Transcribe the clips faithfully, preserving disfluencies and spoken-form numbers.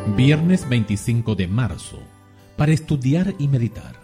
Viernes veinticinco de marzo, para estudiar y meditar.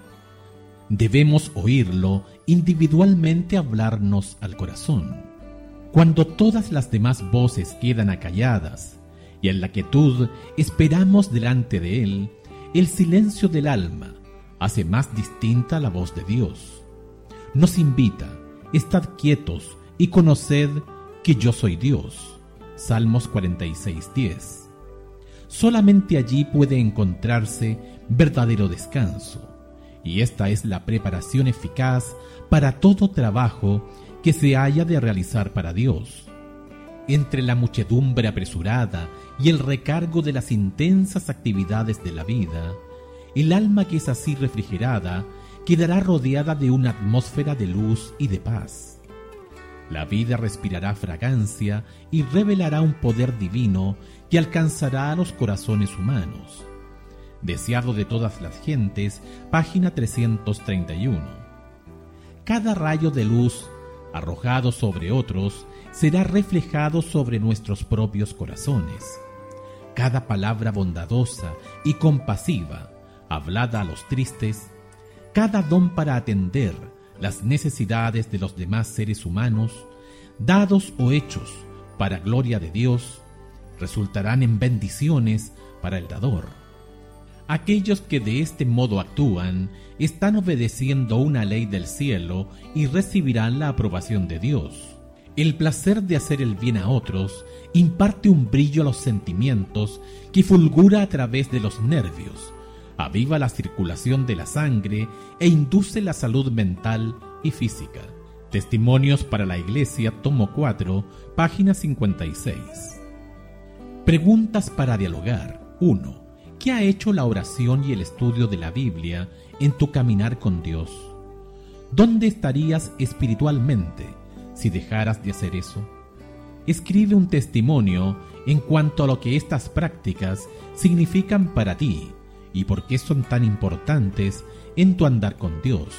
Debemos oírlo individualmente hablarnos al corazón. Cuando todas las demás voces quedan acalladas y en la quietud esperamos delante de Él, el silencio del alma hace más distinta la voz de Dios. Nos invita: estad quietos y conoced que yo soy Dios. Salmos cuarenta y seis, diez. Solamente allí puede encontrarse verdadero descanso, y esta es la preparación eficaz para todo trabajo que se haya de realizar para Dios. Entre la muchedumbre apresurada y el recargo de las intensas actividades de la vida, el alma que es así refrigerada quedará rodeada de una atmósfera de luz y de paz. La vida respirará fragancia y revelará un poder divino que alcanzará a los corazones humanos. Deseado de todas las gentes, página trescientos treinta y uno. Cada rayo de luz arrojado sobre otros será reflejado sobre nuestros propios corazones. Cada palabra bondadosa y compasiva hablada a los tristes, cada don para atender las necesidades de los demás seres humanos, dados o hechos para gloria de Dios, resultarán en bendiciones para el dador. Aquellos que de este modo actúan están obedeciendo una ley del cielo y recibirán la aprobación de Dios. El placer de hacer el bien a otros imparte un brillo a los sentimientos que fulgura a través de los nervios, aviva la circulación de la sangre e induce la salud mental y física. Testimonios para la Iglesia, tomo cuatro, página cincuenta y seis. Preguntas para dialogar. uno. ¿Qué ha hecho la oración y el estudio de la Biblia en tu caminar con Dios? ¿Dónde estarías espiritualmente si dejaras de hacer eso? Escribe un testimonio en cuanto a lo que estas prácticas significan para ti y por qué son tan importantes en tu andar con Dios.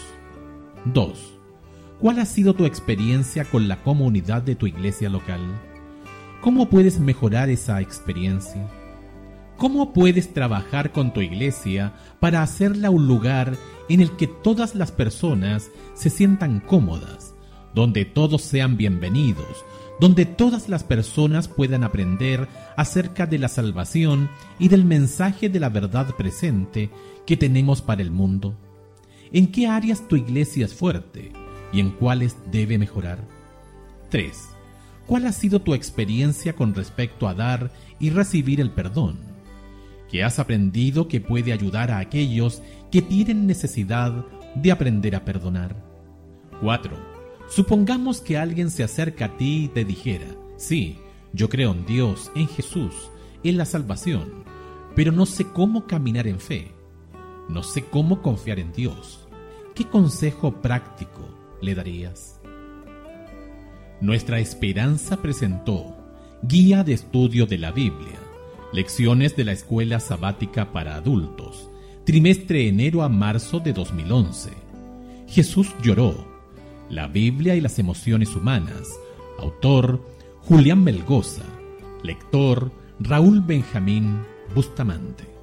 dos. ¿Cuál ha sido tu experiencia con la comunidad de tu iglesia local? ¿Cómo puedes mejorar esa experiencia? ¿Cómo puedes trabajar con tu iglesia para hacerla un lugar en el que todas las personas se sientan cómodas, donde todos sean bienvenidos, donde todas las personas puedan aprender acerca de la salvación y del mensaje de la verdad presente que tenemos para el mundo? ¿En qué áreas tu iglesia es fuerte y en cuáles debe mejorar? tres. ¿Cuál ha sido tu experiencia con respecto a dar y recibir el perdón? ¿Qué has aprendido que puede ayudar a aquellos que tienen necesidad de aprender a perdonar? cuatro. Supongamos que alguien se acerca a ti y te dijera: sí, yo creo en Dios, en Jesús, en la salvación, pero no sé cómo caminar en fe, no sé cómo confiar en Dios. ¿Qué consejo práctico le darías? Nuestra Esperanza presentó Guía de Estudio de la Biblia, Lecciones de la Escuela Sabática para Adultos, trimestre enero a marzo de dos mil once. Jesús lloró. La Biblia y las emociones humanas. Autor: Julián Melgoza. Lector: Raúl Benjamín Bustamante.